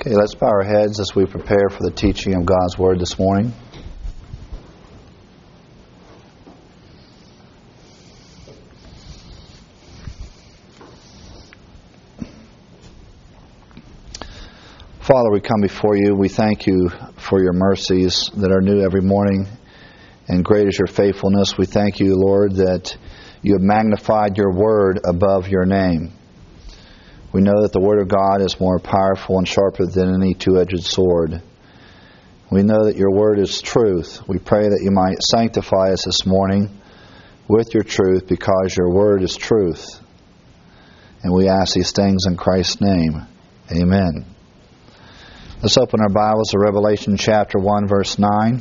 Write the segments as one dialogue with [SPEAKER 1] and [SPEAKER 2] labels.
[SPEAKER 1] Okay, let's bow our heads as we prepare for the teaching of God's Word this morning. Father, we come before you. We thank you for your mercies that are new every morning, and great is your faithfulness. We thank you, Lord, that you have magnified your Word above your name. We know that the Word of God is more powerful and sharper than any two-edged sword. We know that your Word is truth. We pray that you might sanctify us this morning with your truth, because your Word is truth. And we ask these things in Christ's name. Amen. Let's open our Bibles to Revelation chapter 1, verse 9.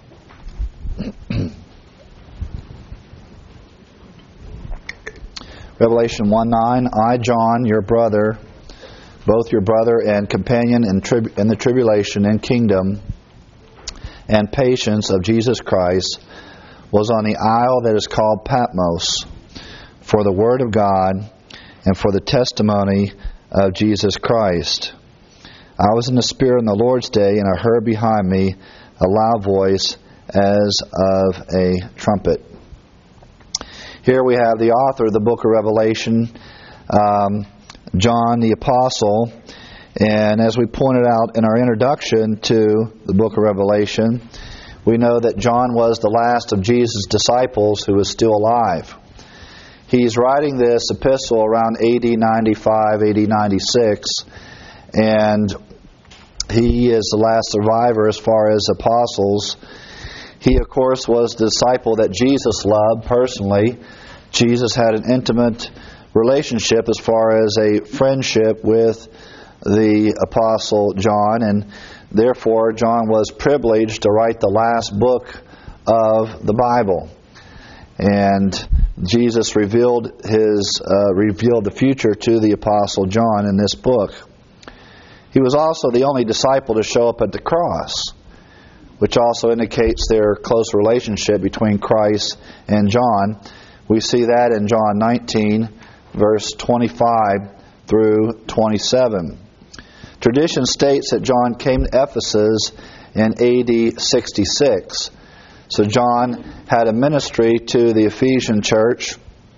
[SPEAKER 1] Revelation 1:9, I, John, your brother, both your brother and companion in the tribulation and kingdom and patience of Jesus Christ, was on the isle that is called Patmos, for the word of God and for the testimony of Jesus Christ. I was in the Spirit on the Lord's day, and I heard behind me a loud voice as of a trumpet. Here we have the author of the book of Revelation, John the Apostle. And as we pointed out in our introduction to the book of Revelation, we know that John was the last of Jesus' disciples who was still alive. He's writing this epistle around AD 95, AD 96, and he is the last survivor as far as apostles. He, of course, was the disciple that Jesus loved personally. Jesus had an intimate relationship as far as a friendship with the Apostle John, and therefore John was privileged to write the last book of the Bible. And Jesus revealed the future to the Apostle John in this book. He was also the only disciple to show up at the cross, which also indicates their close relationship between Christ and John. We see that in John 19, verse 25 through 27. Tradition states that John came to Ephesus in AD 66. So John had a ministry to the Ephesian church,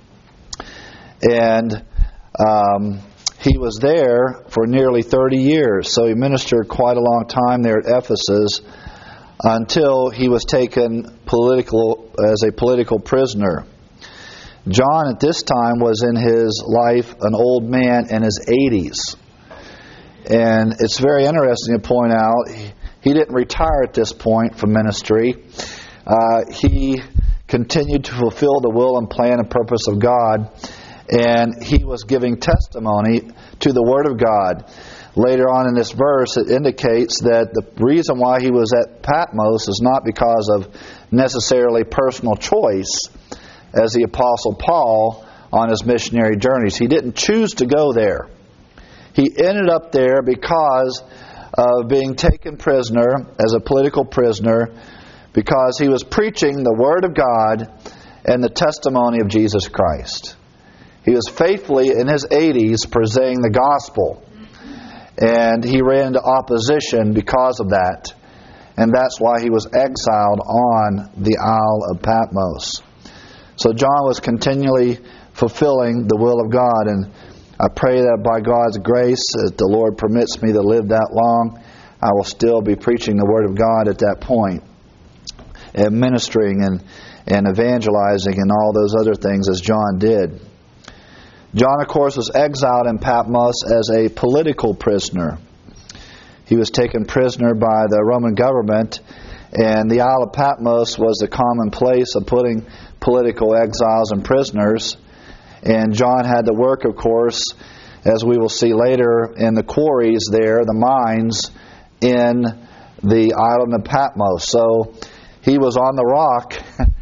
[SPEAKER 1] and he was there for nearly 30 years. So he ministered quite a long time there at Ephesus, until he was taken as a political prisoner. John at this time was in his life an old man in his 80s. And it's very interesting to point out, he didn't retire at this point from ministry. He continued to fulfill the will and plan and purpose of God, and he was giving testimony to the Word of God. Later on in this verse, it indicates that the reason why he was at Patmos is not because of necessarily personal choice, as the Apostle Paul on his missionary journeys. He didn't choose to go there. He ended up there because of being taken prisoner, as a political prisoner, because he was preaching the Word of God and the testimony of Jesus Christ. He was faithfully in his 80s presenting the gospel. And he ran into opposition because of that. And that's why he was exiled on the Isle of Patmos. So John was continually fulfilling the will of God. And I pray that by God's grace, if the Lord permits me to live that long, I will still be preaching the Word of God at that point, and ministering and evangelizing and all those other things as John did. John, of course, was exiled in Patmos as a political prisoner. He was taken prisoner by the Roman government, and the Isle of Patmos was the common place of putting political exiles and prisoners. And John had to work, of course, as we will see later, in the quarries there, the mines in the island of Patmos. So he was on the rock,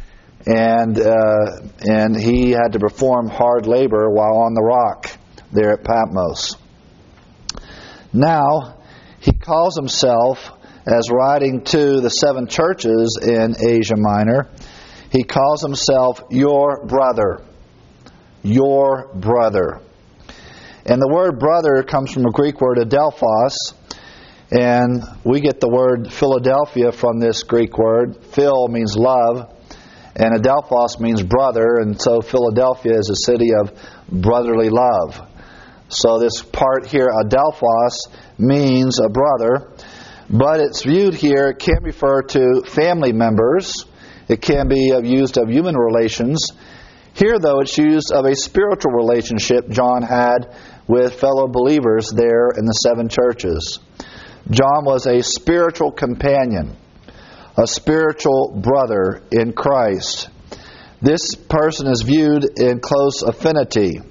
[SPEAKER 1] and he had to perform hard labor while on the rock there at Patmos. Now, he calls himself, as writing to the 7 churches in Asia Minor, he calls himself your brother. Your brother. And the word brother comes from a Greek word adelphos, And we get the word Philadelphia from this Greek word. Phil means love, and Adelphos means brother, and so Philadelphia is a city of brotherly love. So this part here, Adelphos, means a brother, but it's viewed here, it can refer to family members. It can be used of human relations. Here, though, it's used of a spiritual relationship John had with fellow believers there in the 7 churches. John was a spiritual companion, a spiritual brother in Christ. This person is viewed in close affinity.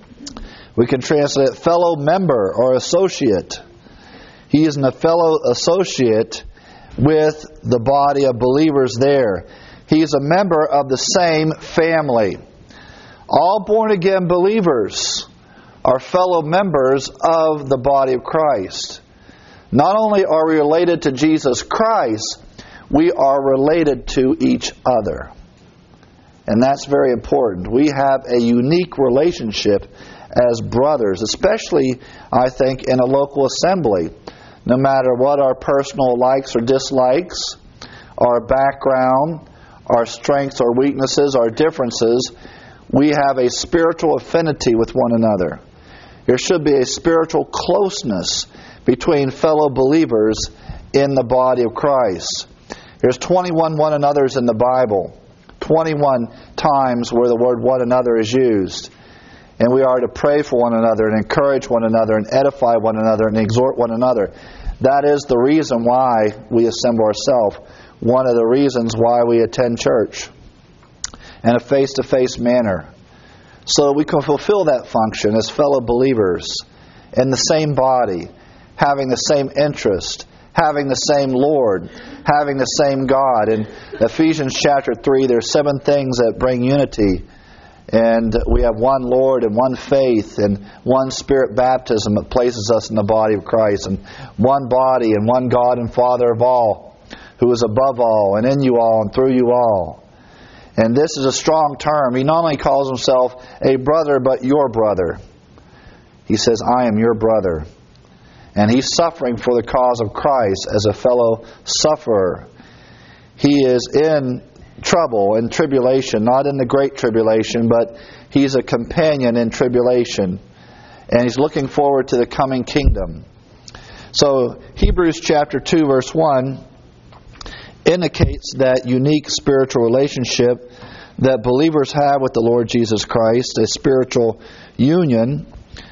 [SPEAKER 1] We can translate it fellow member or associate. He is a fellow associate with the body of believers there. He is a member of the same family. All born-again believers are fellow members of the body of Christ. Not only are we related to Jesus Christ, we are related to each other. And that's very important. We have a unique relationship as brothers, especially, I think, in a local assembly. No matter what our personal likes or dislikes, our background, our strengths or weaknesses, our differences, we have a spiritual affinity with one another. There should be a spiritual closeness between fellow believers in the body of Christ. There's 21 one another's in the Bible. 21 times where the word one another is used. And we are to pray for one another and encourage one another and edify one another and exhort one another. That is the reason why we assemble ourselves. One of the reasons why we attend church in a face-to-face manner. So we can fulfill that function as fellow believers in the same body, having the same interest, having the same Lord, having the same God. In Ephesians chapter 3, there are 7 things that bring unity. And we have one Lord and one faith and one Spirit baptism that places us in the body of Christ. And one body and one God and Father of all, who is above all and in you all and through you all. And this is a strong term. He not only calls himself a brother, but your brother. He says, I am your brother. And he's suffering for the cause of Christ as a fellow sufferer. He is in trouble and tribulation, not in the great tribulation, but he's a companion in tribulation. And he's looking forward to the coming kingdom. So Hebrews chapter 2 verse 1 indicates that unique spiritual relationship that believers have with the Lord Jesus Christ, a spiritual union.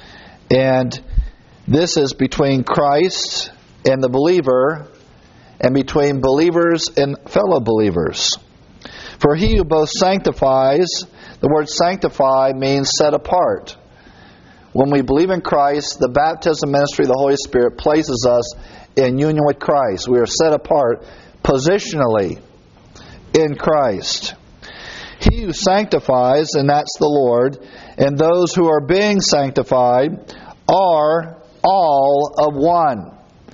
[SPEAKER 1] And this is between Christ and the believer, and between believers and fellow believers. For he who both sanctifies, the word sanctify means set apart. When we believe in Christ, the baptism ministry of the Holy Spirit places us in union with Christ. We are set apart positionally in Christ. He who sanctifies, and that's the Lord, and those who are being sanctified are all of one,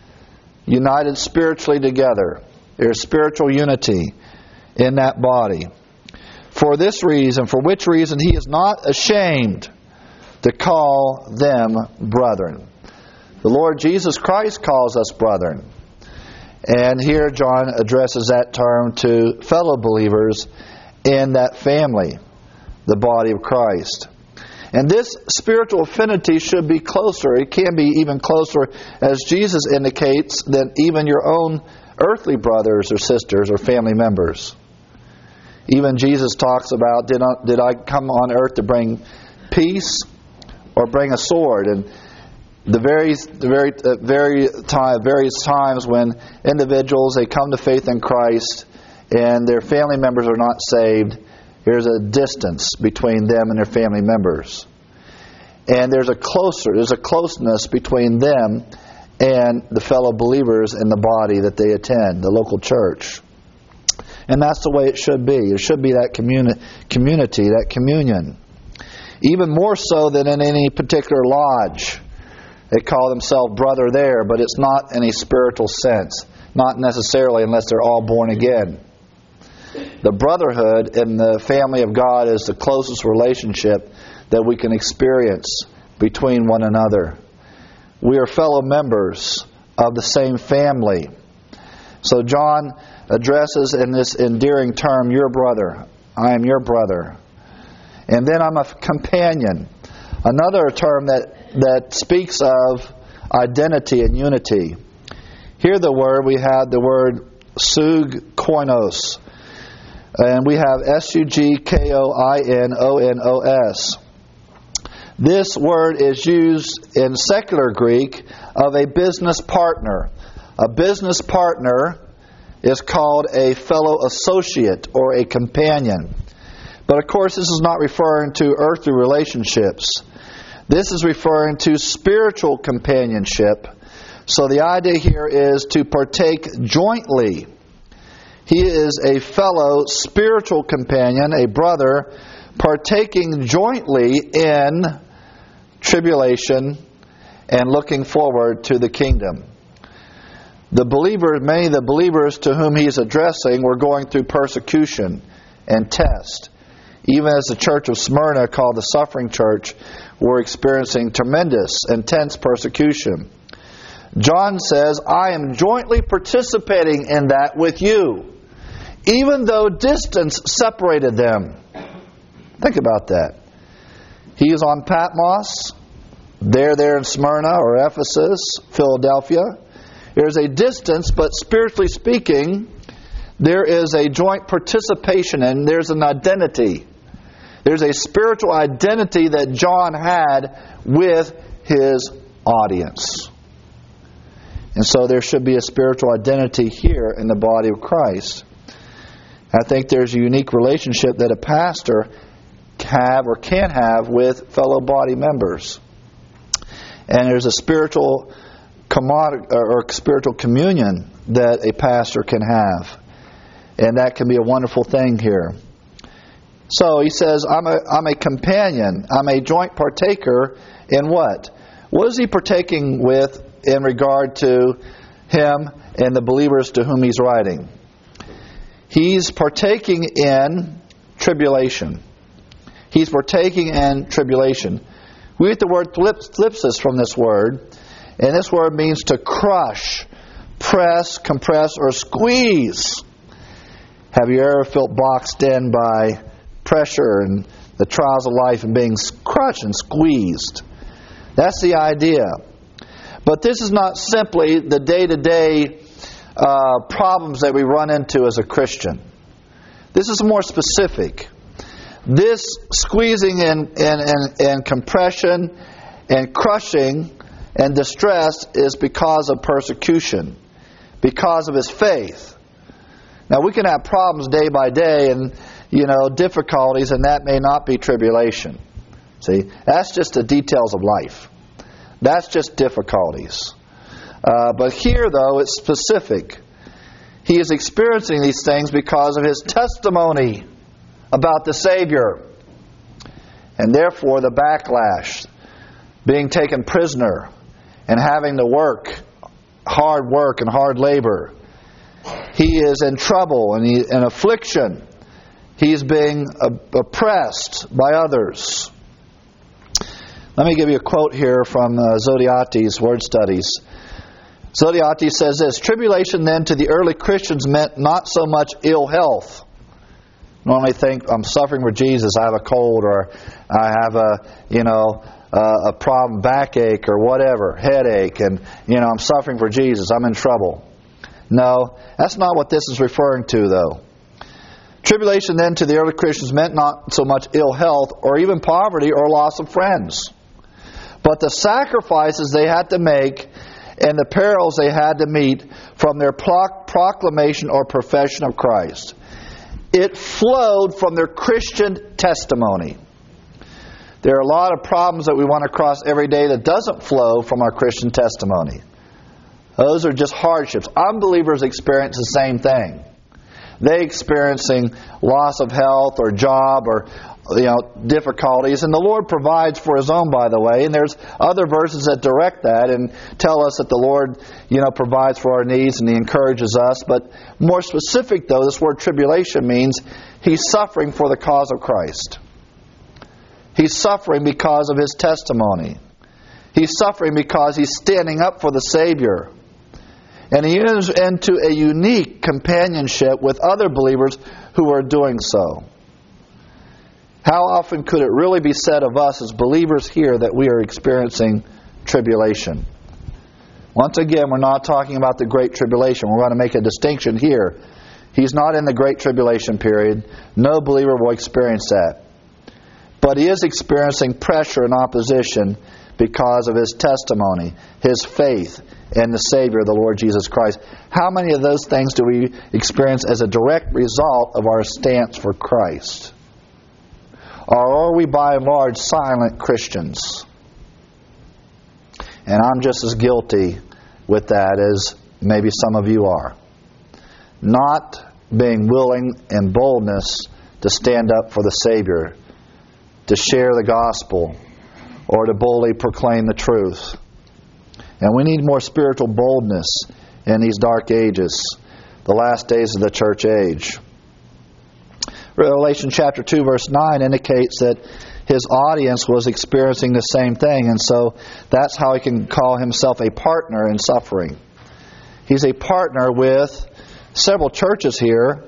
[SPEAKER 1] united spiritually together. There's spiritual unity in that body. For this reason, for which reason he is not ashamed to call them brethren. The Lord Jesus Christ calls us brethren. And here John addresses that term to fellow believers in that family, the body of Christ. And this spiritual affinity should be closer. It can be even closer, as Jesus indicates, than even your own earthly brothers or sisters or family members. Even Jesus talks about, did I come on earth to bring peace or bring a sword? And various times when individuals, they come to faith in Christ and their family members are not saved, there's a distance between them and their family members. And there's a closeness between them and the fellow believers in the body that they attend, the local church. And that's the way it should be. There should be that community, that communion. Even more so than in any particular lodge. They call themselves brother there, but it's not in a spiritual sense. Not necessarily unless they're all born again. The brotherhood in the family of God is the closest relationship that we can experience between one another. We are fellow members of the same family. So John addresses in this endearing term, your brother. I am your brother. And then I'm a companion. Another term that speaks of identity and unity. Here we have the word sugkoinos. And we have sugkoinonos. This word is used in secular Greek of a business partner. A business partner is called a fellow associate or a companion. But of course, this is not referring to earthly relationships. This is referring to spiritual companionship. So the idea here is to partake jointly. He is a fellow spiritual companion, a brother, partaking jointly in tribulation and looking forward to the kingdom. Many of the believers to whom he is addressing were going through persecution and test. Even as the church of Smyrna, called the suffering church, were experiencing tremendous, intense persecution. John says, I am jointly participating in that with you, even though distance separated them. Think about that. He is on Patmos, there in Smyrna or Ephesus, Philadelphia. There's a distance, but spiritually speaking, there is a joint participation and there's an identity. There's a spiritual identity that John had with his audience. And so there should be a spiritual identity here in the body of Christ. I think there's a unique relationship that a pastor can have with fellow body members. And there's a spiritual spiritual communion that a pastor can have. And that can be a wonderful thing here. So he says, I'm a companion. I'm a joint partaker in what? What is he partaking with in regard to him and the believers to whom he's writing? He's partaking in tribulation. He's partaking in tribulation. We get the word thlipsis from this word, and this word means to crush, press, compress, or squeeze. Have you ever felt boxed in by pressure and the trials of life and being crushed and squeezed? That's the idea. But this is not simply the day-to-day problems that we run into as a Christian. This is more specific. This squeezing and compression and crushing and distress is because of persecution, because of his faith. Now we can have problems day by day and difficulties, and that may not be tribulation. See, that's just the details of life. That's just difficulties. But here, though, it's specific. He is experiencing these things because of his testimony about the Savior. And therefore, the backlash, being taken prisoner, and having to work, hard work and hard labor. He is in trouble and in affliction. He's being oppressed by others. Let me give you a quote here from Zodhiates' Word Studies. Zodhiates says this: tribulation then to the early Christians meant not so much ill health. Normally think, I'm suffering for Jesus, I have a cold, or I have a problem, backache or whatever, headache, and I'm suffering for Jesus, I'm in trouble. No, that's not what this is referring to, though. Tribulation then to the early Christians meant not so much ill health or even poverty or loss of friends, but the sacrifices they had to make and the perils they had to meet from their proclamation or profession of Christ. It flowed from their Christian testimony. There are a lot of problems that we run across every day that doesn't flow from our Christian testimony. Those are just hardships. Unbelievers experience the same thing. They experiencing loss of health or job or difficulties, and the Lord provides for His own, by the way. And there's other verses that direct that and tell us that the Lord provides for our needs and He encourages us. But more specific, though, this word tribulation means He's suffering for the cause of Christ. He's suffering because of His testimony. He's suffering because He's standing up for the Savior. And he enters into a unique companionship with other believers who are doing so. How often could it really be said of us as believers here that we are experiencing tribulation? Once again, we're not talking about the Great Tribulation. We're going to make a distinction here. He's not in the Great Tribulation period. No believer will experience that. But he is experiencing pressure and opposition because of his testimony, his faith in the Savior, the Lord Jesus Christ. How many of those things do we experience as a direct result of our stance for Christ? Or are we by and large silent Christians? And I'm just as guilty with that as maybe some of you are. Not being willing in boldness to stand up for the Savior, to share the gospel, or to boldly proclaim the truth. And we need more spiritual boldness in these dark ages, the last days of the church age. Revelation chapter 2 verse 9 indicates that his audience was experiencing the same thing, and so that's how he can call himself a partner in suffering. He's a partner with several churches here.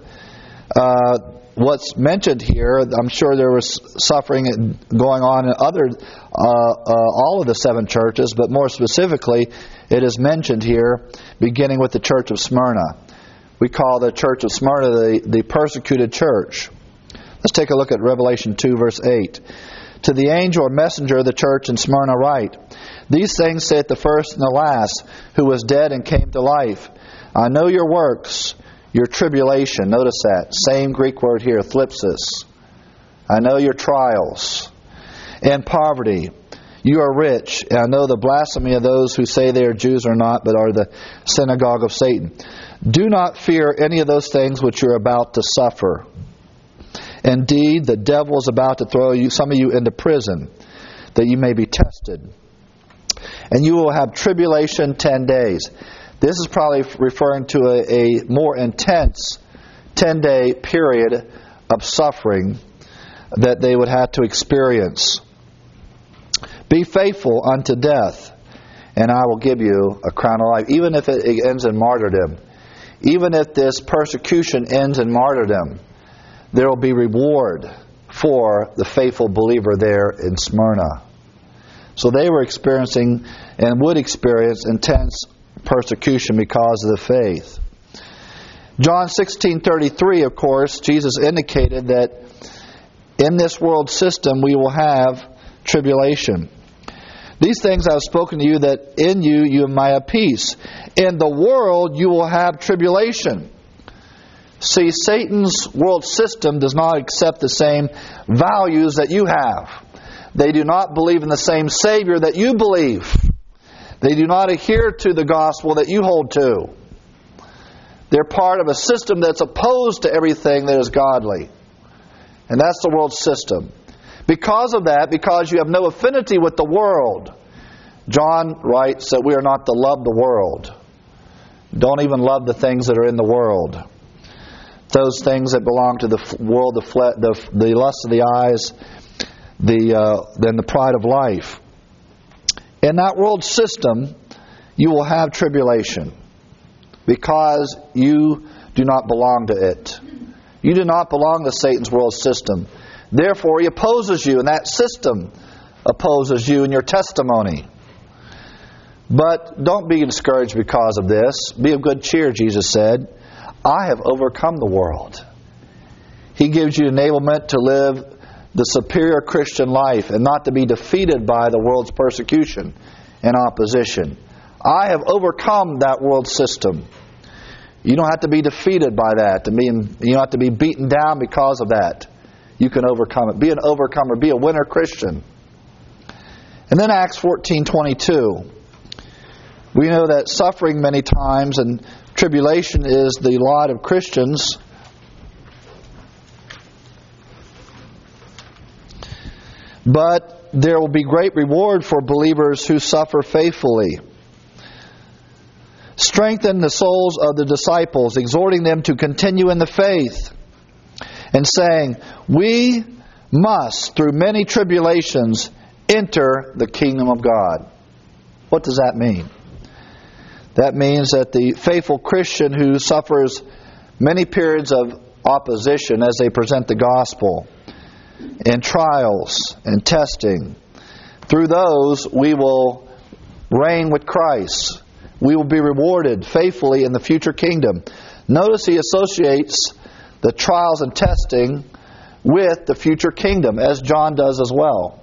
[SPEAKER 1] What's mentioned here, I'm sure there was suffering going on in all of the 7 churches, but more specifically, it is mentioned here, beginning with the church of Smyrna. We call the church of Smyrna the persecuted church. Let's take a look at Revelation 2, verse 8. To the angel or messenger of the church in Smyrna write, These things saith the first and the last, who was dead and came to life. I know your works, your tribulation. Notice that. Same Greek word here, thlipsis. I know your trials and poverty. You are rich, and I know the blasphemy of those who say they are Jews or not, but are the synagogue of Satan. Do not fear any of those things which you are about to suffer. Indeed, the devil is about to throw some of you into prison, that you may be tested. And you will have tribulation 10 days. This is probably referring to a more intense 10-day period of suffering that they would have to experience. Be faithful unto death, and I will give you a crown of life. Even if it ends in martyrdom, even if this persecution ends in martyrdom, there will be reward for the faithful believer there in Smyrna. So they were experiencing and would experience intense persecution because of the faith. John 16:33, of course, Jesus indicated that in this world system we will have tribulation. These things I have spoken to you, that in you may have peace. In the world you will have tribulation. See, Satan's world system does not accept the same values that you have. They do not believe in the same Savior that you believe. They do not adhere to the gospel that you hold to. They're part of a system that's opposed to everything that is godly. And that's the world system. Because of that, because you have no affinity with the world, John writes that we are not to love the world. Don't even love the things that are in the world. Those things that belong to the world, the lust of the eyes, then the pride of life. In that world system, you will have tribulation because you do not belong to it. You do not belong to Satan's world system. Therefore, he opposes you, and that system opposes you in your testimony. But don't be discouraged because of this. Be of good cheer, Jesus said. I have overcome the world. He gives you enablement to live the superior Christian life and not to be defeated by the world's persecution and opposition. I have overcome that world system. You don't have to be defeated by that. You don't have to be beaten down because of that. You can overcome it. Be an overcomer. Be a winner Christian. And then Acts 14:22. We know that suffering many times and tribulation is the lot of Christians. But there will be great reward for believers who suffer faithfully. Strengthen the souls of the disciples, exhorting them to continue in the faith, and saying, we must, through many tribulations, enter the kingdom of God. What does that mean? That means that the faithful Christian who suffers many periods of opposition as they present the gospel, and trials and testing, through those we will reign with Christ. We will be rewarded faithfully in the future kingdom. Notice he associates the trials and testing with the future kingdom, as John does as well.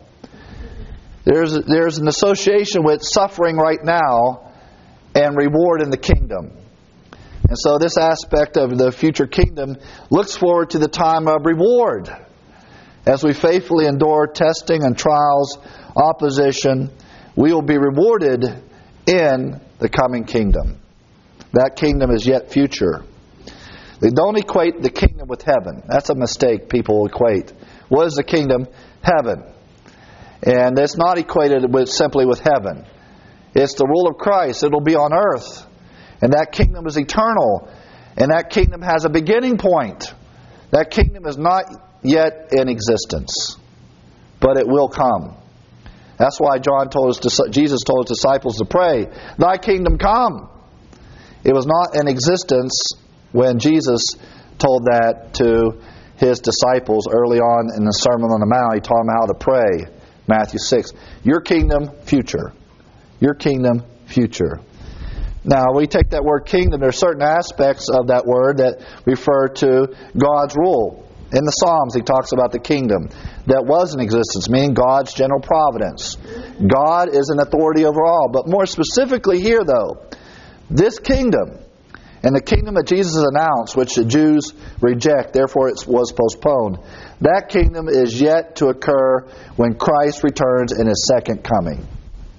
[SPEAKER 1] There's an association with suffering right now and reward in the kingdom. And so this aspect of the future kingdom looks forward to the time of reward. As we faithfully endure testing and trials, opposition, we will be rewarded in the coming kingdom. That kingdom is yet future. They don't equate the kingdom with heaven. That's a mistake people equate. What is the kingdom? Heaven. And it's not equated simply with heaven. It's the rule of Christ. It'll be on earth. And that kingdom is eternal. And that kingdom has a beginning point. That kingdom is not yet in existence. But it will come. That's why Jesus told his disciples to pray, "Thy kingdom come." It was not in existence when Jesus told that to his disciples early on in the Sermon on the Mount. He taught them how to pray. Matthew 6. Your kingdom, future. Your kingdom, future. Now, we take that word kingdom, there are certain aspects of that word that refer to God's rule. In the Psalms, he talks about the kingdom that was in existence, meaning God's general providence. God is an authority over all. But more specifically here, though, this kingdom, and the kingdom that Jesus announced, which the Jews reject, therefore it was postponed, that kingdom is yet to occur when Christ returns in His second coming.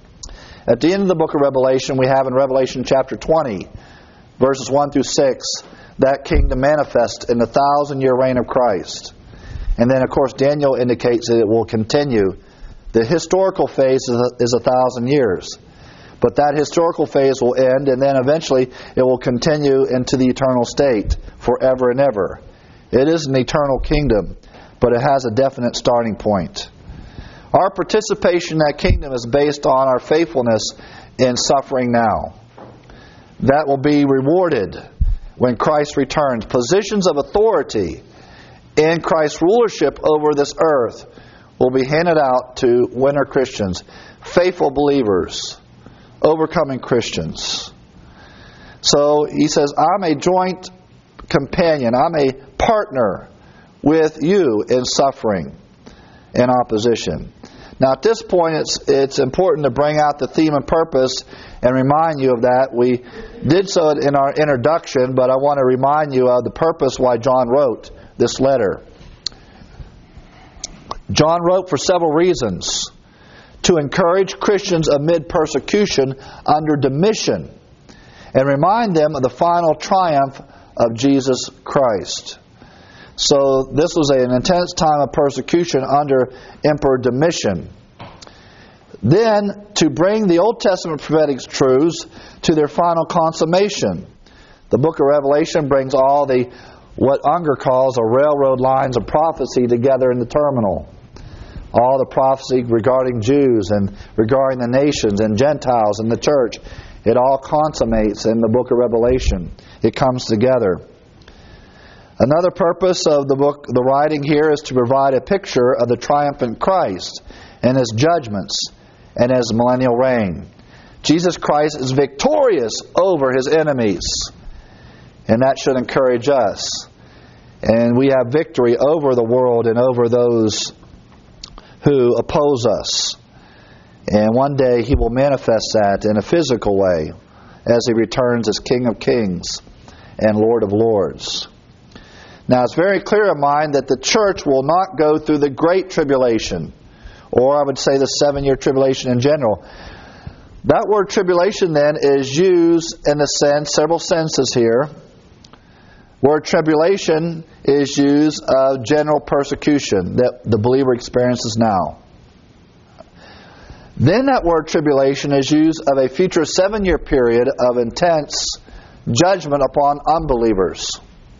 [SPEAKER 1] At the end of the book of Revelation, we have in Revelation chapter 20, verses 1 through 6, that kingdom manifests in the 1,000-year reign of Christ. And then, of course, Daniel indicates that it will continue. The historical phase is 1,000 years. But that historical phase will end, and then eventually it will continue into the eternal state forever and ever. It is an eternal kingdom, but it has a definite starting point. Our participation in that kingdom is based on our faithfulness in suffering now. That will be rewarded when Christ returns. Positions of authority in Christ's rulership over this earth will be handed out to winner Christians, faithful believers, overcoming Christians. So he says, I'm a joint companion, I'm a partner with you in suffering and opposition. Now at this point it's important to bring out the theme and purpose and remind you of that. We did so in our introduction, but I want to remind you of the purpose why John wrote this letter. John wrote for several reasons. To encourage Christians amid persecution under Domitian and remind them of the final triumph of Jesus Christ. So this was an intense time of persecution under Emperor Domitian. Then to bring the Old Testament prophetic truths to their final consummation. The book of Revelation brings all what Unger calls the railroad lines of prophecy together in the terminal. All the prophecy regarding Jews and regarding the nations and Gentiles and the church, it all consummates in the book of Revelation. It comes together. Another purpose of the writing here is to provide a picture of the triumphant Christ and His judgments and His millennial reign. Jesus Christ is victorious over His enemies, and that should encourage us. And we have victory over the world and over those who oppose us. And one day He will manifest that in a physical way as He returns as King of Kings and Lord of Lords. Now it's very clear in mind that the church will not go through the Great Tribulation, or I would say the 7-year tribulation in general. That word tribulation then is used in several senses here. Word tribulation is used of general persecution that the believer experiences now. Then that word tribulation is used of a future 7-year period of intense judgment upon unbelievers.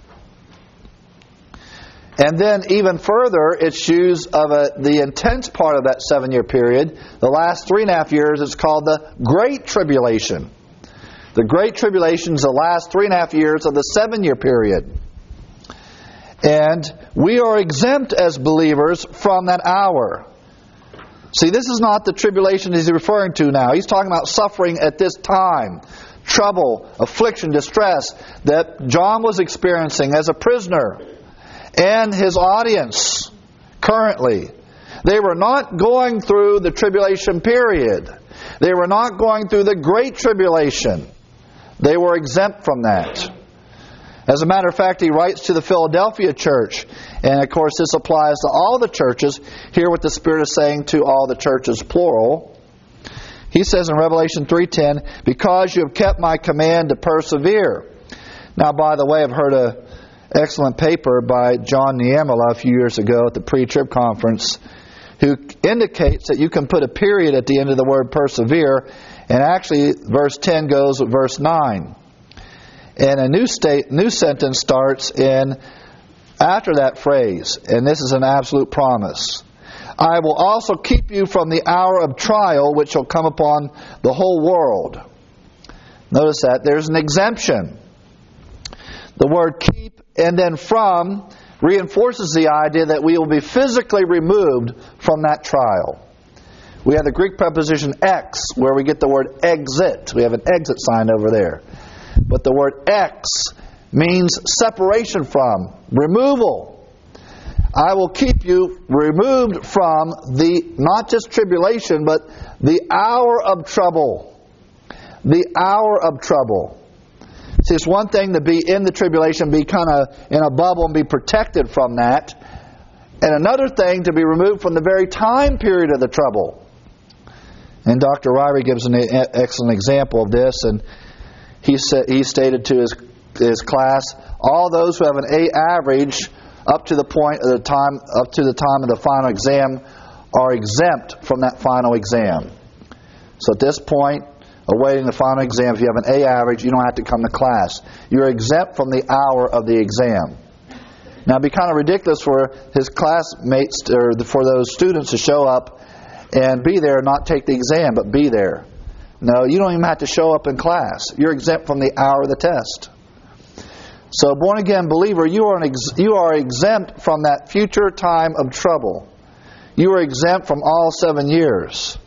[SPEAKER 1] And then even further, it's used of the intense part of that 7-year period. The last 3.5 years is called the Great Tribulation. The Great Tribulation is the last 3.5 years of the 7-year period. And we are exempt as believers from that hour. See, this is not the tribulation he's referring to now. He's talking about suffering at this time. Trouble, affliction, distress that John was experiencing as a prisoner and his audience currently. They were not going through the tribulation period. They were not going through the Great Tribulation. They were exempt from that. As a matter of fact, he writes to the Philadelphia church, and of course this applies to all the churches. Hear what the Spirit is saying to all the churches, plural. He says in Revelation 3:10, because you have kept my command to persevere. Now, by the way, I've heard an excellent paper by John Niemela a few years ago at the pre-trib conference, who indicates that you can put a period at the end of the word persevere, and actually verse 10 goes with verse 9. And a new sentence starts in after that phrase, and this is an absolute promise. I will also keep you from the hour of trial which shall come upon the whole world. Notice that there's an exemption. The word keep and then from reinforces the idea that we will be physically removed from that trial. We have the Greek preposition ex, where we get the word exit. We have an exit sign over there. But the word ex means separation from, removal. I will keep you removed from the, not just tribulation, but the hour of trouble. The hour of trouble. See, it's one thing to be in the tribulation, be kind of in a bubble and be protected from that. And another thing to be removed from the very time period of the trouble. And Dr. Ryrie gives an excellent example of this, and he stated to his class, all those who have an A average up to the time of the final exam are exempt from that final exam. So at this point, awaiting the final exam, if you have an A average, you don't have to come to class. You're exempt from the hour of the exam. Now, it'd be kind of ridiculous for his classmates or for those students to show up and be there and not take the exam, but be there. No, you don't even have to show up in class. You're exempt from the hour of the test. So, born-again believer, you are exempt from that future time of trouble. You are exempt from all 7 years.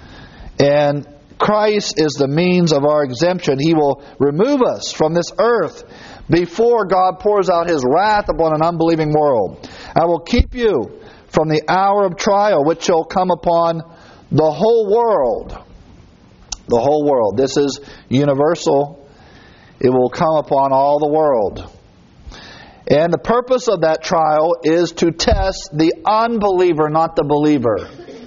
[SPEAKER 1] And Christ is the means of our exemption. He will remove us from this earth before God pours out His wrath upon an unbelieving world. I will keep you from the hour of trial which shall come upon the whole world. The whole world. This is universal. It will come upon all the world. And the purpose of that trial is to test the unbeliever, not the believer.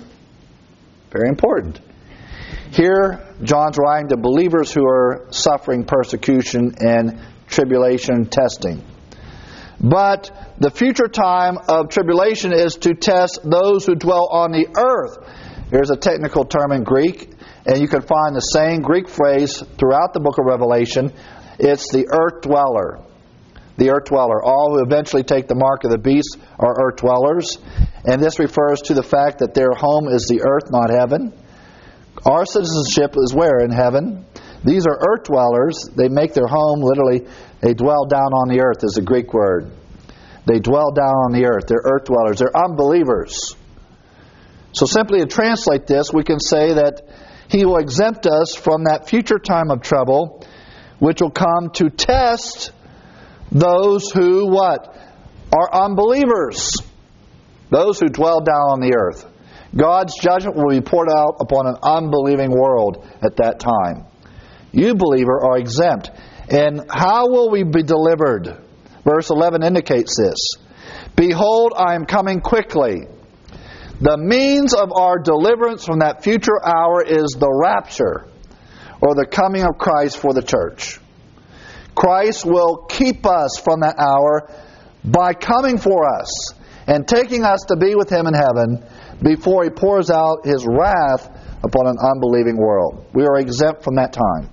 [SPEAKER 1] Very important. Here, John's writing to believers who are suffering persecution and tribulation testing. But the future time of tribulation is to test those who dwell on the earth. Here's a technical term in Greek, and you can find the same Greek phrase throughout the book of Revelation. It's the earth dweller. The earth dweller. All who eventually take the mark of the beast are earth dwellers. And this refers to the fact that their home is the earth, not heaven. Our citizenship is where? In heaven. These are earth dwellers. They make their home, literally, they dwell down on the earth is a Greek word. They dwell down on the earth. They're earth dwellers. They're unbelievers. So simply to translate this, we can say that He will exempt us from that future time of trouble, which will come to test those who, what? Are unbelievers. Those who dwell down on the earth. God's judgment will be poured out upon an unbelieving world at that time. You, believer, are exempt. And how will we be delivered? Verse 11 indicates this. Behold, I am coming quickly. The means of our deliverance from that future hour is the rapture, or the coming of Christ for the church. Christ will keep us from that hour by coming for us and taking us to be with Him in heaven before He pours out His wrath upon an unbelieving world. We are exempt from that time.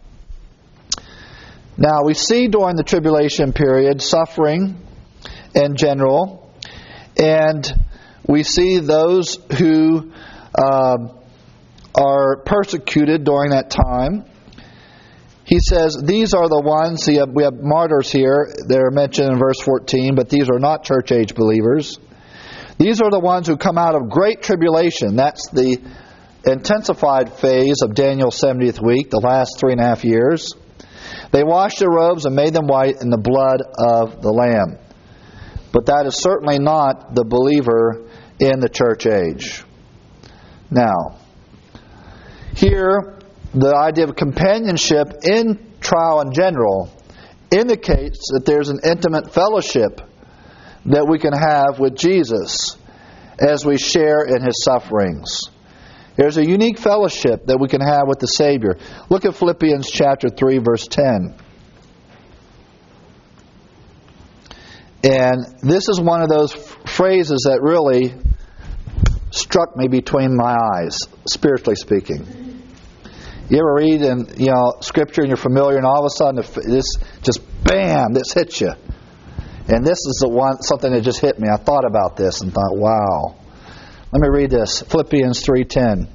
[SPEAKER 1] Now, we see during the tribulation period suffering in general, and we see those who are persecuted during that time. He says, these are the ones, we have martyrs here, they're mentioned in verse 14, but these are not church-age believers. These are the ones who come out of great tribulation. That's the intensified phase of Daniel's 70th week, the last 3.5 years. They washed their robes and made them white in the blood of the Lamb. But that is certainly not the believer in the church age. Now, here, the idea of companionship in trial in general indicates that there's an intimate fellowship that we can have with Jesus as we share in His sufferings. There's a unique fellowship that we can have with the Savior. Look at Philippians chapter 3, verse 10. And this is one of those phrases that really struck me between my eyes, spiritually speaking. You ever read in Scripture and you're familiar, and all of a sudden this just bam, this hits you. And this is something that just hit me. I thought about this and thought, wow. Let me read this. Philippians 3:10.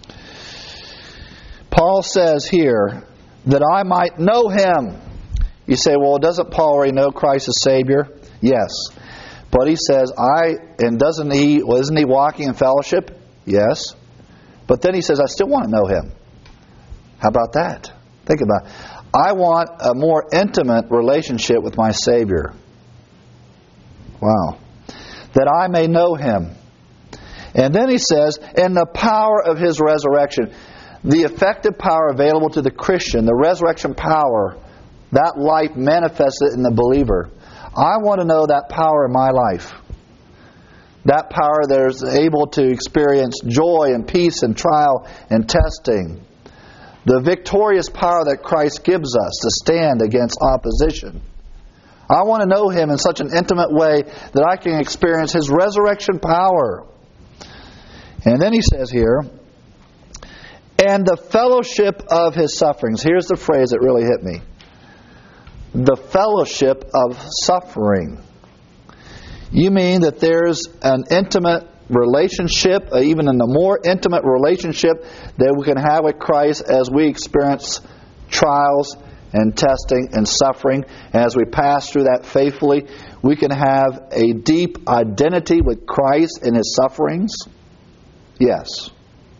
[SPEAKER 1] Paul says here, that I might know Him. You say, well, doesn't Paul already know Christ as Savior? Yes. But he says, isn't he walking in fellowship? Yes. But then he says, I still want to know Him. How about that? Think about it. I want a more intimate relationship with my Savior. Wow. That I may know Him. And then he says, in the power of His resurrection. The effective power available to the Christian, the resurrection power, that life manifested in the believer. I want to know that power in my life. That power that is able to experience joy and peace and trial and testing. The victorious power that Christ gives us to stand against opposition. I want to know Him in such an intimate way that I can experience His resurrection power. And then he says here, and the fellowship of His sufferings. Here's the phrase that really hit me. The fellowship of suffering. You mean that there's an intimate relationship, even in a more intimate relationship that we can have with Christ as we experience trials and testing and suffering. And as we pass through that faithfully, we can have a deep identity with Christ in His sufferings? Yes.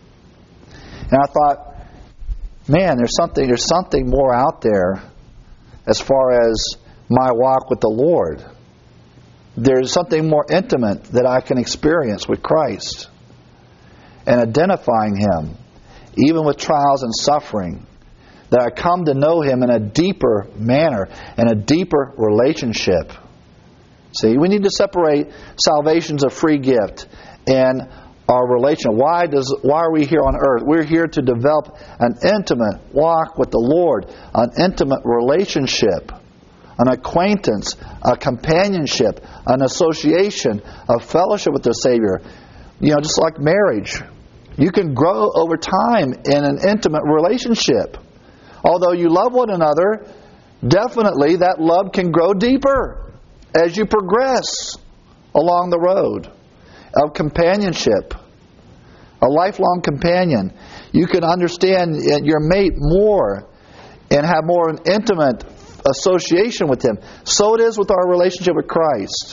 [SPEAKER 1] And I thought, man, there's something more out there as far as my walk with the Lord. There's something more intimate that I can experience with Christ. And identifying Him, even with trials and suffering, that I come to know Him in a deeper manner, in a deeper relationship. See, we need to separate salvation's a free gift and our relation. Why are we here on earth? We're here to develop an intimate walk with the Lord, an intimate relationship, an acquaintance, a companionship, an association, a fellowship with the Savior. Just like marriage. You can grow over time in an intimate relationship. Although you love one another, definitely that love can grow deeper as you progress along the road of companionship, a lifelong companion. You can understand your mate more and have more an intimate association with him. So it is with our relationship with Christ.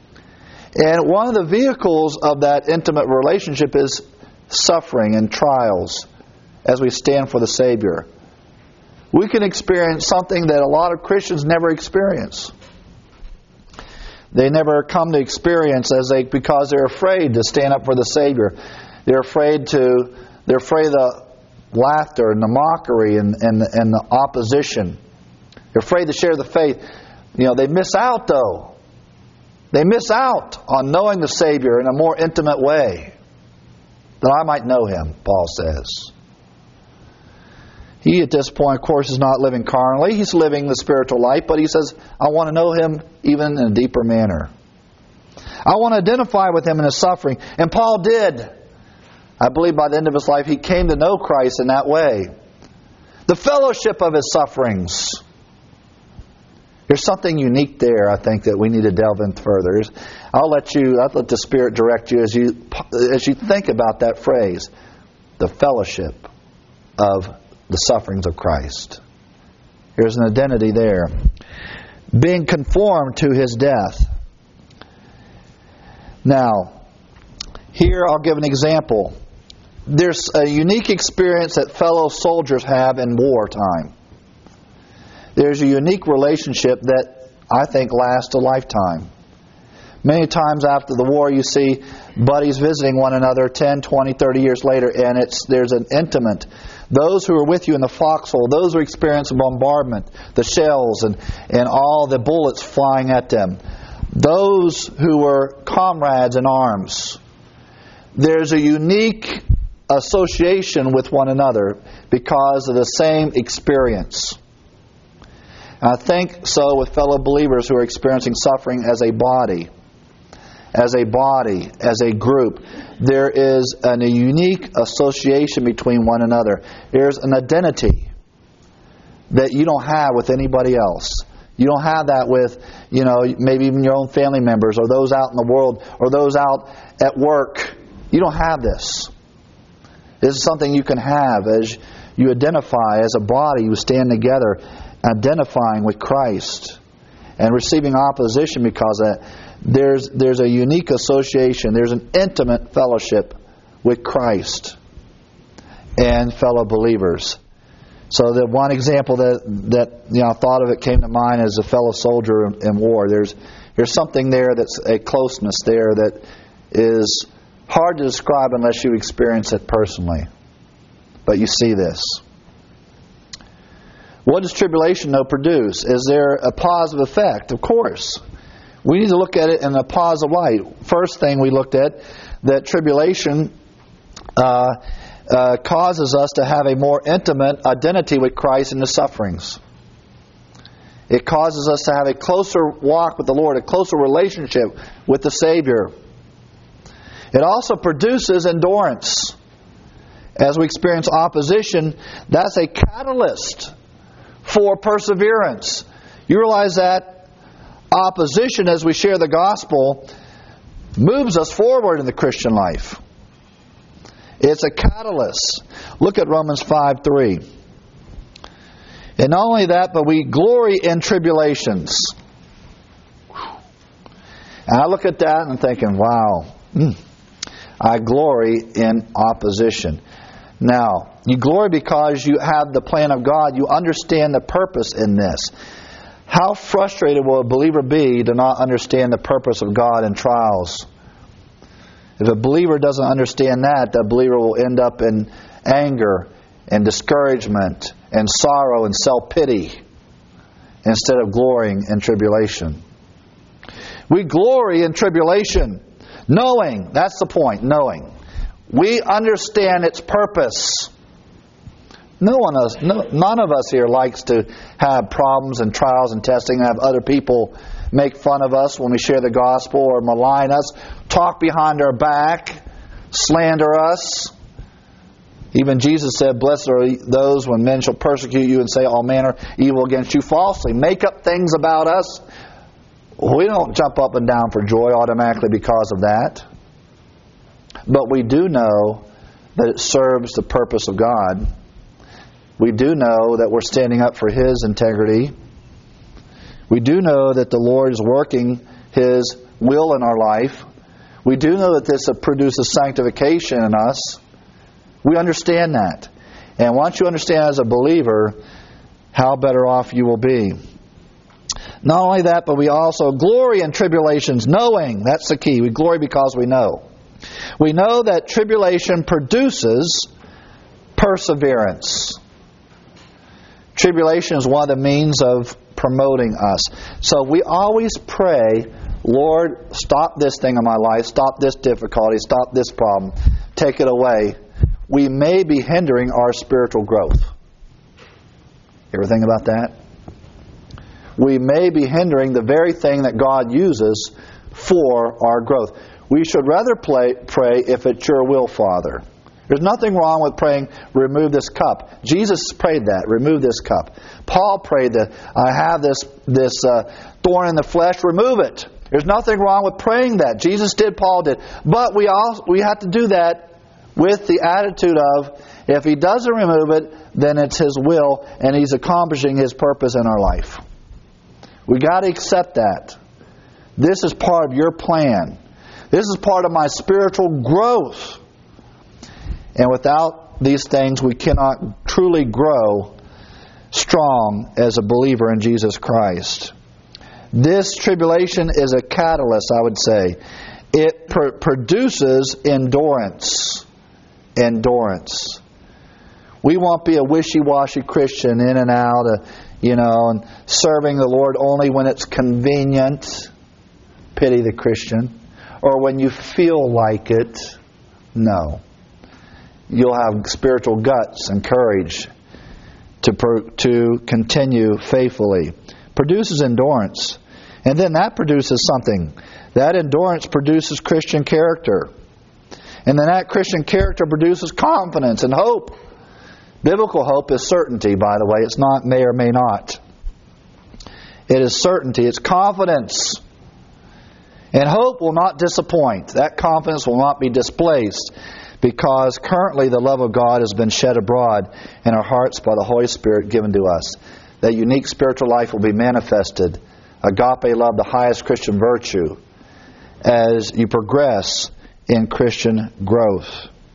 [SPEAKER 1] And one of the vehicles of that intimate relationship is suffering and trials as we stand for the Savior. We can experience something that a lot of Christians never experience. They never come to experience because they're afraid to stand up for the Savior. They're afraid of the laughter and the mockery and the opposition. They're afraid to share the faith. They miss out though. They miss out on knowing the Savior in a more intimate way. That I might know Him, Paul says. He at this point, of course, is not living carnally. He's living the spiritual life, but he says, I want to know Him even in a deeper manner. I want to identify with Him in His suffering. And Paul did. I believe by the end of his life, he came to know Christ in that way. The fellowship of His sufferings. There's something unique there, I think, that we need to delve in further. I'll let the Spirit direct you as you think about that phrase. The fellowship of the sufferings of Christ. There's an identity there. Being conformed to His death. Now, here I'll give an example. There's a unique experience that fellow soldiers have in wartime. There's a unique relationship that I think lasts a lifetime. Many times after the war you see buddies visiting one another 10, 20, 30 years later, and there's an intimate. Those who are with you in the foxhole, those who experience bombardment, the shells and all the bullets flying at them, those who were comrades in arms, there's a unique association with one another because of the same experience. And I think so with fellow believers who are experiencing suffering as a body, as a group. There is a unique association between one another. There's an identity that you don't have with anybody else. You don't have that with, maybe even your own family members or those out in the world or those out at work. You don't have this. This is something you can have as you identify as a body. You stand together identifying with Christ and receiving opposition because of that. There's a unique association. There's an intimate fellowship with Christ and fellow believers. So the one example that I thought of, it came to mind as a fellow soldier in war. There's something there that's a closeness there that is hard to describe unless you experience it personally. But you see this. What does tribulation, though, produce? Is there a positive effect? Of course. We need to look at it in a positive light. First thing we looked at, that tribulation causes us to have a more intimate identity with Christ in the sufferings. It causes us to have a closer walk with the Lord, a closer relationship with the Savior. It also produces endurance. As we experience opposition, that's a catalyst for perseverance. You realize that opposition, as we share the gospel, moves us forward in the Christian life. It's a catalyst. Look at Romans 5:3. And not only that, but we glory in tribulations. And I look at that and I'm thinking, wow, I glory in opposition. Now, you glory because you have the plan of God. You understand the purpose in this. How frustrated will a believer be to not understand the purpose of God in trials? If a believer doesn't understand that, the believer will end up in anger and discouragement and sorrow and self-pity instead of glorying in tribulation. We glory in tribulation, knowing, that's the point, knowing. We understand its purpose. None of us here likes to have problems and trials and testing and have other people make fun of us when we share the gospel or malign us, talk behind our back, slander us. Even Jesus said, blessed are those when men shall persecute you and say all manner of evil against you falsely. Make up things about us. We don't jump up and down for joy automatically because of that. But we do know that it serves the purpose of God. We do know that we're standing up for His integrity. We do know that the Lord is working His will in our life. We do know that this produces sanctification in us. We understand that. And once you understand as a believer, how better off you will be. Not only that, but we also glory in tribulations, knowing. That's the key. We glory because we know. We know that tribulation produces perseverance. Tribulation is one of the means of promoting us. So we always pray, Lord, stop this thing in my life, stop this difficulty, stop this problem, take it away. We may be hindering our spiritual growth. You ever think about that? We may be hindering the very thing that God uses for our growth. We should rather pray, if it's your will, Father. There's nothing wrong with praying, remove this cup. Jesus prayed that, remove this cup. Paul prayed that, I have this thorn in the flesh, remove it. There's nothing wrong with praying that. Jesus did, Paul did. But we have to do that with the attitude of, If He doesn't remove it, then it's His will, and He's accomplishing His purpose in our life. We got to accept that. This is part of your plan. This is part of my spiritual growth. And without these things, we cannot truly grow strong as a believer in Jesus Christ. This tribulation is a catalyst, I would say. It produces endurance. Endurance. We won't be a wishy-washy Christian in and out, and serving the Lord only when it's convenient. Pity the Christian. Or when you feel like it. No. You'll have spiritual guts and courage to continue faithfully. Produces endurance. And then that produces something. That endurance produces Christian character. And then that Christian character produces confidence and hope. Biblical hope is certainty, by the way. It's not may or may not. It is certainty. It's confidence. And hope will not disappoint. That confidence will not be displaced, because currently the love of God has been shed abroad in our hearts by the Holy Spirit given to us. That unique spiritual life will be manifested. Agape love, the highest Christian virtue, as you progress in Christian growth.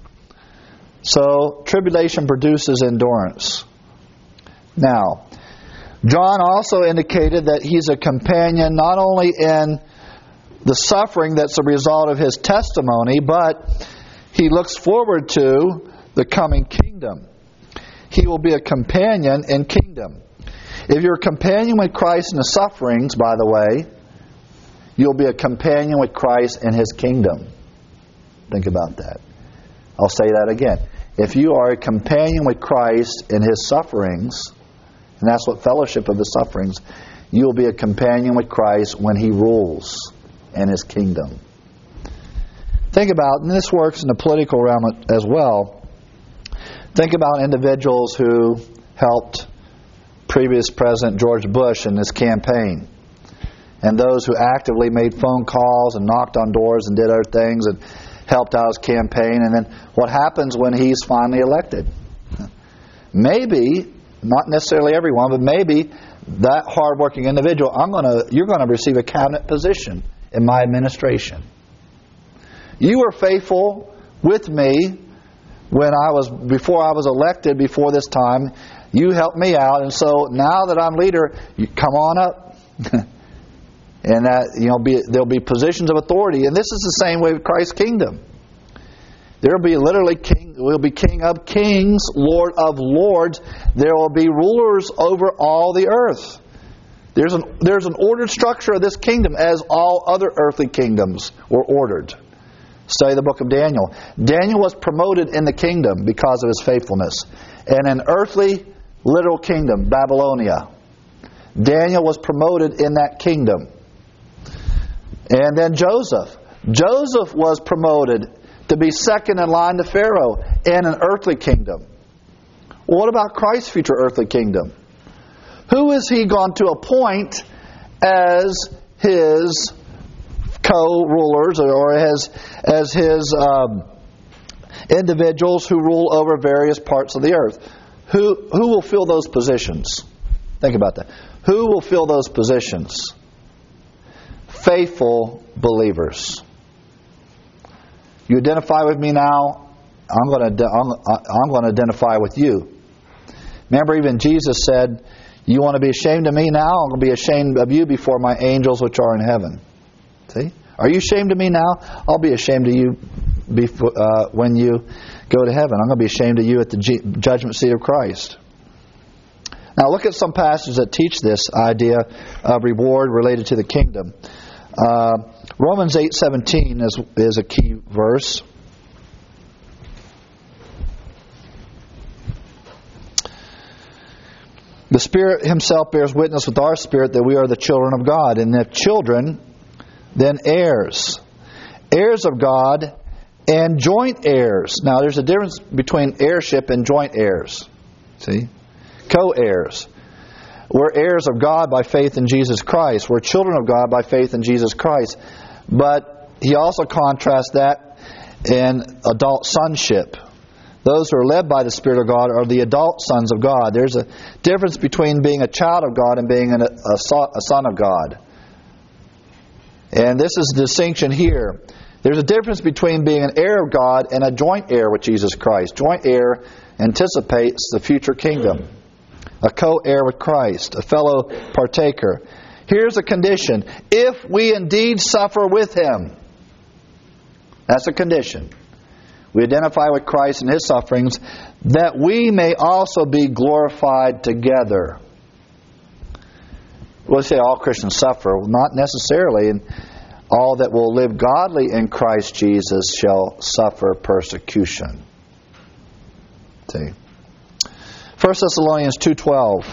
[SPEAKER 1] So, tribulation produces endurance. Now, John also indicated that he's a companion not only in the suffering that's a result of his testimony, but he looks forward to the coming kingdom. He will be a companion in kingdom. If you're a companion with Christ in the sufferings, by the way, you'll be a companion with Christ in His kingdom. Think about that. I'll say that again. If you are a companion with Christ in His sufferings, and that's what fellowship of the sufferings, you'll be a companion with Christ when He rules in His kingdom. Think about, and this works in the political realm as well, think about individuals who helped previous President George Bush in his campaign, and those who actively made phone calls and knocked on doors and did other things and helped out his campaign. And then what happens when he's finally elected? Maybe, not necessarily everyone, but maybe that hardworking individual, you're going to receive a cabinet position in my administration. You were faithful with me before I was elected, before this time. You helped me out, and so now that I'm leader, you come on up. And that there'll be positions of authority, and this is the same way with Christ's kingdom. There'll be literally we'll be King of kings, Lord of lords. There will be rulers over all the earth. There's an ordered structure of this kingdom, as all other earthly kingdoms were ordered. Study the book of Daniel. Daniel was promoted in the kingdom because of his faithfulness. And an earthly, literal kingdom, Babylonia, Daniel was promoted in that kingdom. And then Joseph. Joseph was promoted to be second in line to Pharaoh in an earthly kingdom. Well, what about Christ's future earthly kingdom? Who is He going to appoint as His co-rulers, or as His individuals who rule over various parts of the earth? Who will fill those positions? Think about that. Who will fill those positions? Faithful believers. You identify with me now, I'm going to identify with you. Remember, even Jesus said, you want to be ashamed of me now? I'm going to be ashamed of you before my angels which are in heaven. See? Are you ashamed of me now? I'll be ashamed of you when you go to heaven. I'm going to be ashamed of you at the judgment seat of Christ. Now look at some passages that teach this idea of reward related to the kingdom. Romans 8:17 is a key verse. The Spirit Himself bears witness with our spirit that we are the children of God, and if children, then heirs. Heirs of God and joint heirs. Now there's a difference between heirship and joint heirs. See? Co-heirs. We're heirs of God by faith in Jesus Christ. We're children of God by faith in Jesus Christ. But he also contrasts that in adult sonship. Those who are led by the Spirit of God are the adult sons of God. There's a difference between being a child of God and being a son of God. And this is the distinction here. There's a difference between being an heir of God and a joint heir with Jesus Christ. Joint heir anticipates the future kingdom. A co-heir with Christ, a fellow partaker. Here's a condition. If we indeed suffer with Him. That's a condition. We identify with Christ and His sufferings, that we may also be glorified together. We'll say all Christians suffer. Well, not necessarily. And all that will live godly in Christ Jesus shall suffer persecution. See. 1 Thessalonians 2:12.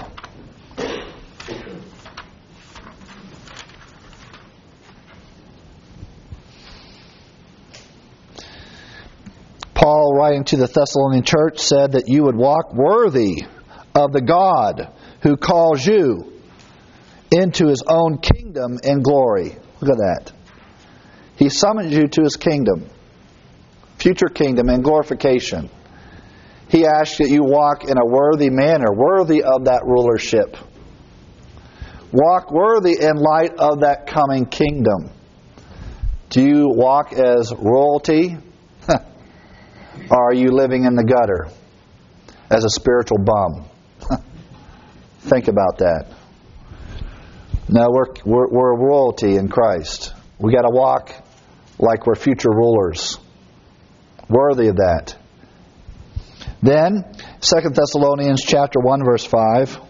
[SPEAKER 1] Paul, writing to the Thessalonian church, said that you would walk worthy of the God who calls you into His own kingdom and glory. Look at that. He summons you to His kingdom, future kingdom and glorification. He asks that you walk in a worthy manner, worthy of that rulership. Walk worthy in light of that coming kingdom. Do you walk as royalty? Or are you living in the gutter as a spiritual bum? Think about that. No, we're royalty in Christ. We got to walk like we're future rulers, worthy of that. Then 2 Thessalonians chapter 1 verse 5.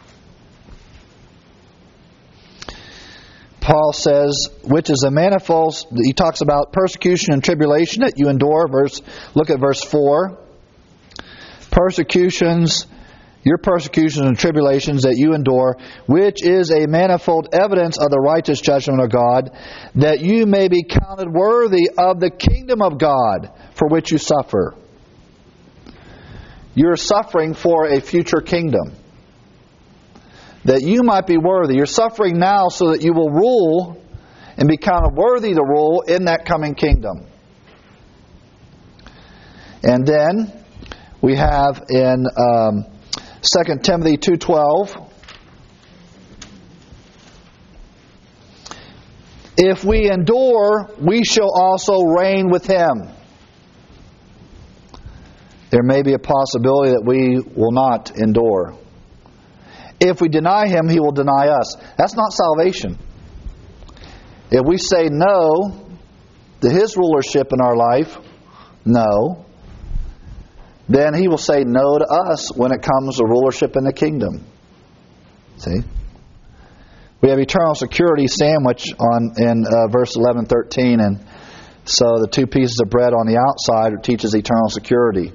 [SPEAKER 1] Paul says, which is a manifold, he talks about persecution and tribulation that you endure. Look at verse 4. Your persecutions and tribulations that you endure, which is a manifold evidence of the righteous judgment of God, that you may be counted worthy of the kingdom of God, for which you suffer. You're suffering for a future kingdom. That you might be worthy. You're suffering now so that you will rule and be counted worthy to rule in that coming kingdom. And then we have in 2 Timothy 2:12, if we endure, we shall also reign with Him. There may be a possibility that we will not endure. If we deny Him, He will deny us. That's not salvation. If we say no to His rulership in our life, no, then He will say no to us when it comes to rulership in the kingdom. See? We have eternal security sandwiched in verse 11 and 13, and so the two pieces of bread on the outside teaches eternal security.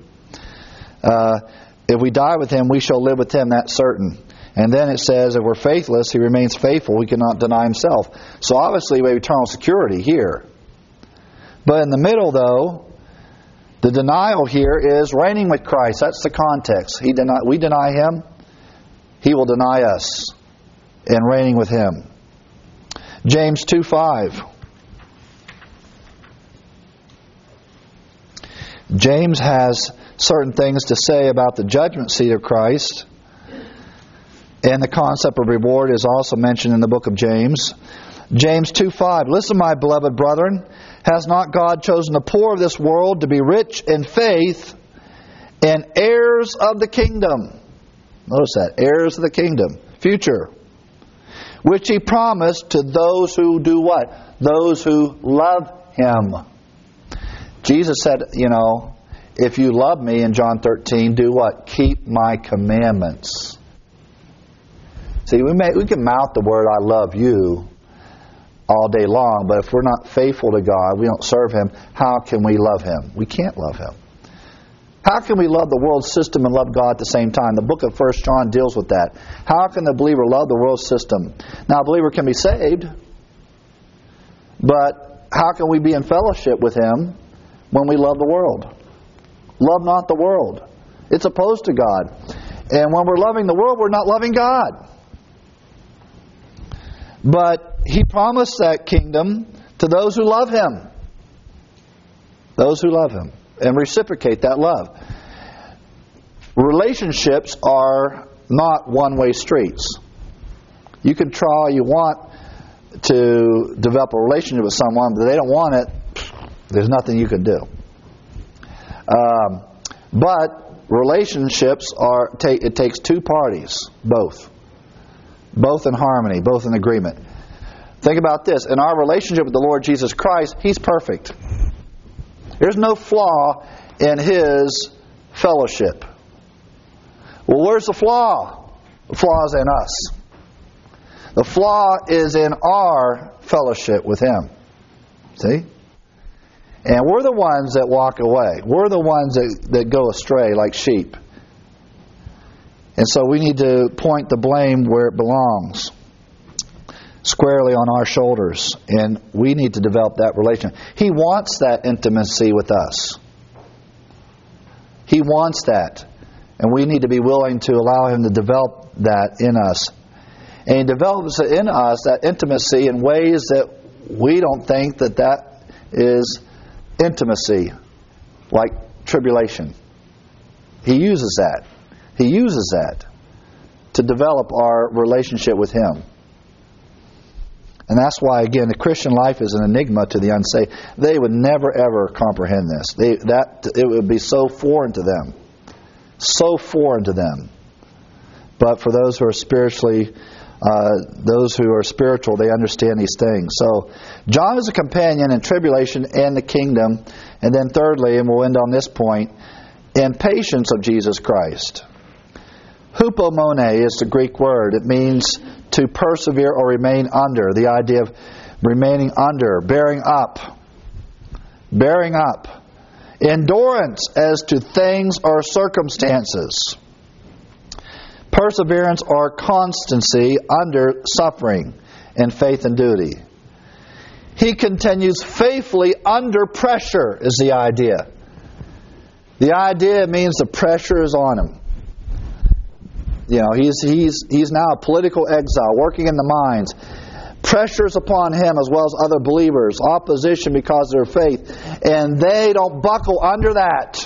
[SPEAKER 1] If we die with Him, we shall live with Him, that's certain. And then it says, if we're faithless, He remains faithful. He cannot deny Himself. So obviously we have eternal security here. But in the middle, though, the denial here is reigning with Christ. That's the context. We deny Him, He will deny us in reigning with Him. James 2:5. James has certain things to say about the judgment seat of Christ. And the concept of reward is also mentioned in the book of James. James 2:5. Listen, my beloved brethren, has not God chosen the poor of this world to be rich in faith and heirs of the kingdom? Notice that. Heirs of the kingdom. Future. Which He promised to those who do what? Those who love Him. Jesus said, if you love Me in John 13, do what? Keep My commandments. See, we can mouth the word, I love you, all day long, but if we're not faithful to God, we don't serve Him, how can we love Him? We can't love Him. How can we love the world system and love God at the same time? The book of 1 John deals with that. How can the believer love the world system? Now, a believer can be saved, but how can we be in fellowship with Him when we love the world? Love not the world. It's opposed to God. And when we're loving the world, we're not loving God. But He promised that kingdom to those who love Him. Those who love Him. And reciprocate that love. relationships are not one-way streets. You can try all you want to develop a relationship with someone, but if they don't want it, there's nothing you can do. But relationships it takes two parties, both in harmony, both in agreement. Think about this. In our relationship with the Lord Jesus Christ, He's perfect. There's no flaw in His fellowship. Well, where's the flaw? The flaw is in us. The flaw is in our fellowship with Him. See? And we're the ones that walk away. We're the ones that go astray like sheep. And so we need to point the blame where it belongs, squarely on our shoulders. And we need to develop that relationship. He wants that intimacy with us. He wants that. And we need to be willing to allow Him to develop that in us. And He develops it in us, that intimacy, in ways that we don't think that is intimacy, like tribulation. He uses that. He uses that to develop our relationship with Him. And that's why, again, the Christian life is an enigma to the unsaved. They would never, ever comprehend this. It would be so foreign to them. So foreign to them. But for those who are spiritual, they understand these things. So, John is a companion in tribulation and the kingdom. And then thirdly, and we'll end on this point, in patience of Jesus Christ. Hupomone is the Greek word. It means to persevere or remain under. The idea of remaining under, bearing up. Bearing up. Endurance as to things or circumstances. Perseverance or constancy under suffering in faith and duty. He continues faithfully under pressure is the idea. The idea means the pressure is on him. You know, he's now a political exile, working in the mines. Pressures upon him as well as other believers. Opposition because of their faith. And they don't buckle under that.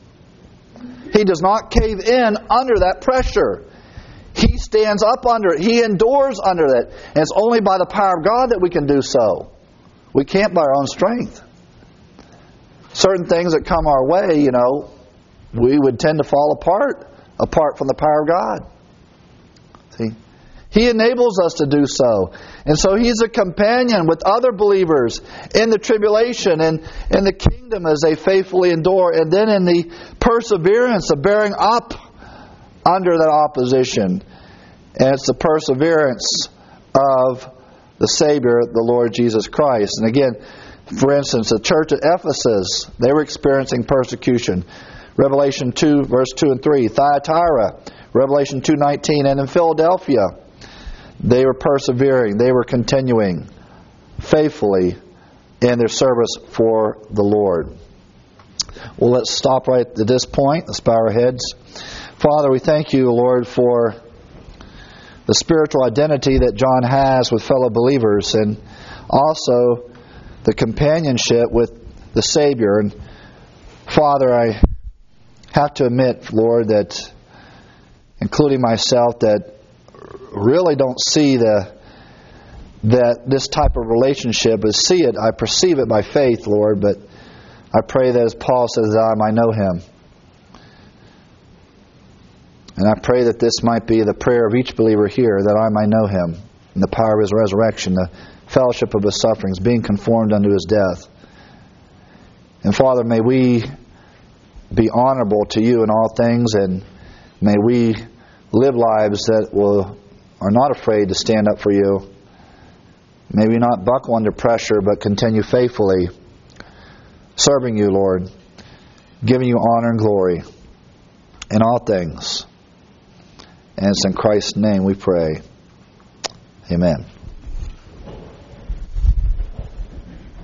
[SPEAKER 1] He does not cave in under that pressure. He stands up under it. He endures under it. And it's only by the power of God that we can do so. We can't by our own strength. Certain things that come our way, we would tend to fall apart from the power of God. See? He enables us to do so. And so He's a companion with other believers in the tribulation and in the kingdom as they faithfully endure. And then in the perseverance of bearing up under that opposition. And it's the perseverance of the Savior, the Lord Jesus Christ. And again, for instance, the church at Ephesus, they were experiencing persecution. Revelation 2, verse 2 and 3. Thyatira, Revelation 2:19. And in Philadelphia, they were persevering. They were continuing faithfully in their service for the Lord. Well, let's stop right at this point. Let's bow our heads. Father, we thank You, Lord, for the spiritual identity that John has with fellow believers and also the companionship with the Savior. And Father, I have to admit, Lord, that, including myself, that really don't see that this type of relationship, but see it, I perceive it by faith, Lord, but I pray that as Paul says, that I might know Him. And I pray that this might be the prayer of each believer here, that I might know Him in the power of His resurrection, the fellowship of His sufferings, being conformed unto His death. And Father, may we be honorable to You in all things, and may we live lives that are not afraid to stand up for You. May we not buckle under pressure, but continue faithfully serving You, Lord, giving You honor and glory in all things. And it's in Christ's name we pray. Amen.